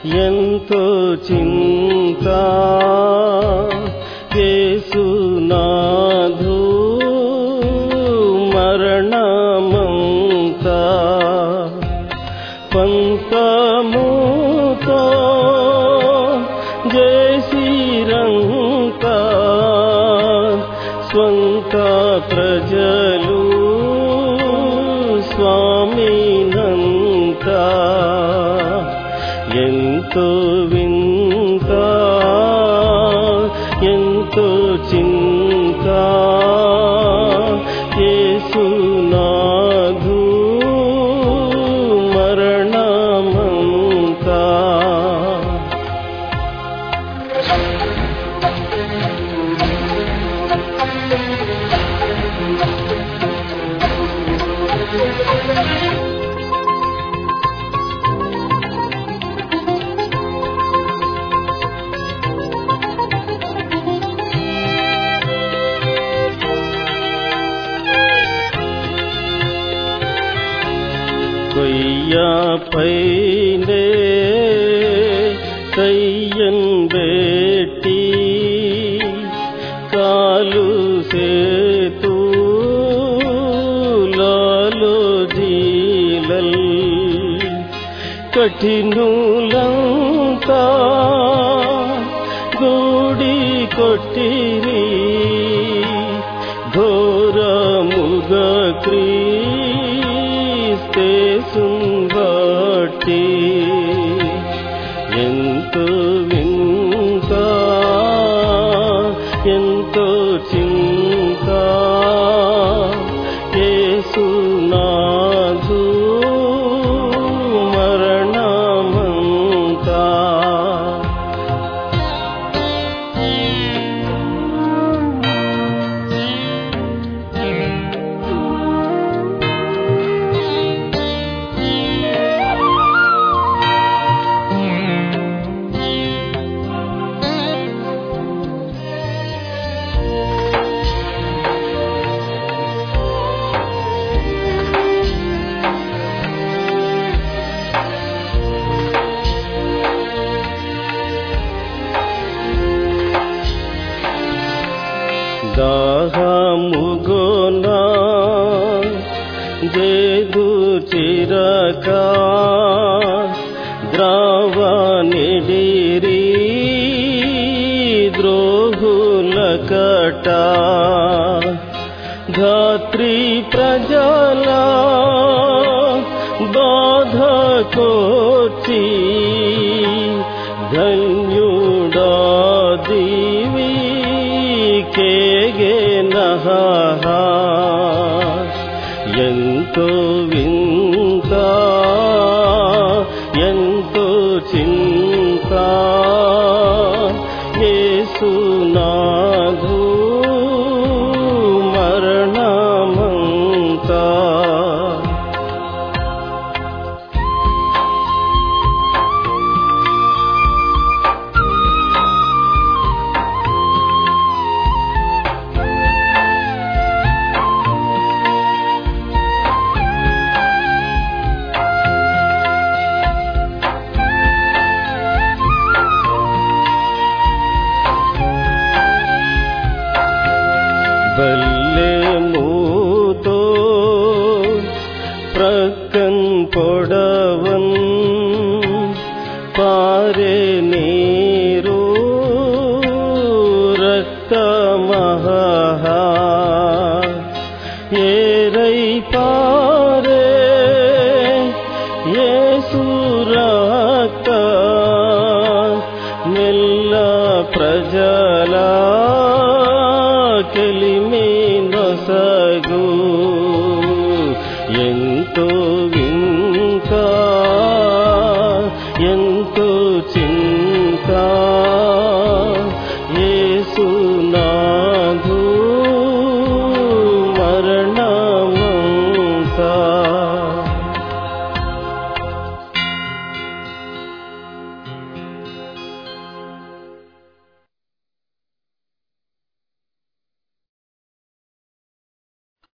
ఎంతో చింత యేసునాథు మరణమంతా పంతముతో జేసిరంతా స్వంత ప్రజలు స్వామినంతా ఎంతో వింత ఎంతో చింత యేసునాథు మరణమంతా కొయ్యపైనే కయ్యన్ బెట్టి కాలు సేతులలో జీలల్ కఠినులంతా గూడి కొట్టిరి ఘోరముగ సుంబట్టి ఎంతో వింత ఎంతో చింత యేసునాథు మరణమంతా దాహముగోనా జేదు చిరక ద్రావనిడిరి ద్రోహులకట ధాత్రి ప్రజల బాధ కోర్చి ధన్యుడా దీవి కేగెనహ ఎంతో వింత ఎంతో చింత యేసునాథు మరణమంతా బల్లెముతో ప్రక్కన్ పొడవన్ పారే నీరు రక్తమహ ఏరై పారే యేసు రక్త మెల్ల ప్రజల కెలిమి నొసగు ఎంతో